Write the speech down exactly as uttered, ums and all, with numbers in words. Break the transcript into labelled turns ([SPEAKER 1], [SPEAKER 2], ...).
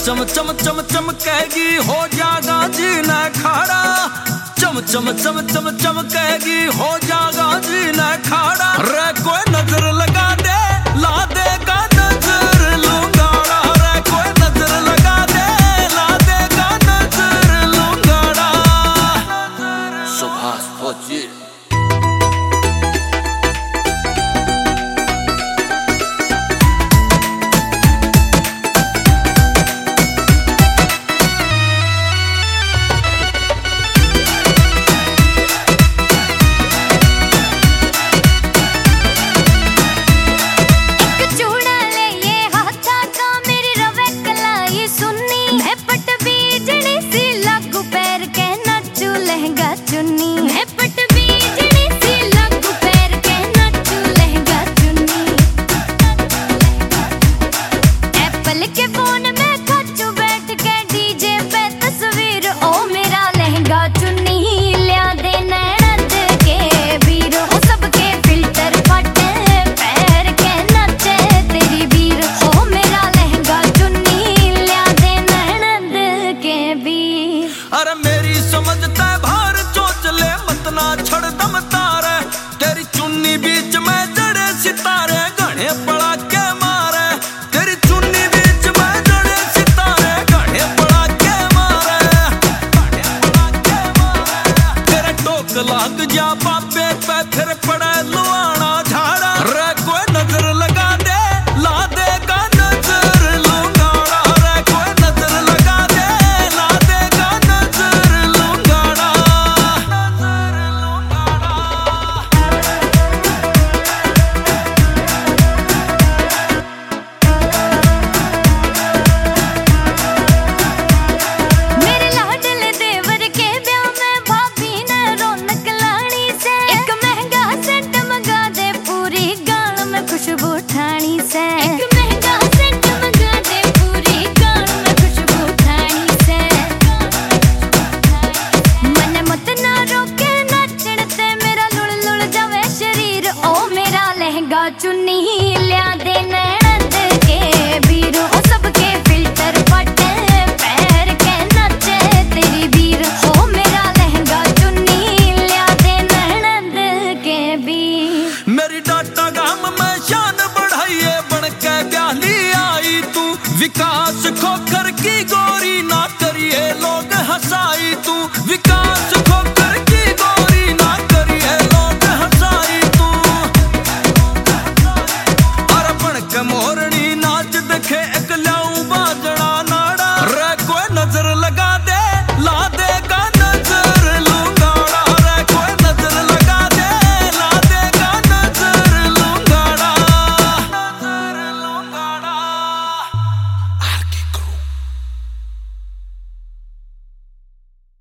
[SPEAKER 1] चम चम चम चमकेगी हो जागा जी न खाड़ा। चम चम चम चम चमकेगी हो जागा जी न खाड़ा। रे कोई नजर लगा दे ला देगा नजर लूंगाड़ा। रे कोई नजर लगा दे ला देगा नजर लूंगाड़ा। सुभाष फौजी बीच में जड़े सितारे घने पड़ा के मारे। तेरी चुन्नी बीच में जड़े सितारे घने पड़ा के मारे। घने पड़ा के मारे। तेरे टोक लाग जा बाबे पे फिर पड़े लुआना झाड़ा। रे कोई नजर लगा दे ला देगा नजर लूंगाड़ा। रे कोई नजर लगा दे ला देगा नजर लूंगाड़ा। नजर लूंगाड़ा।
[SPEAKER 2] चुन्नी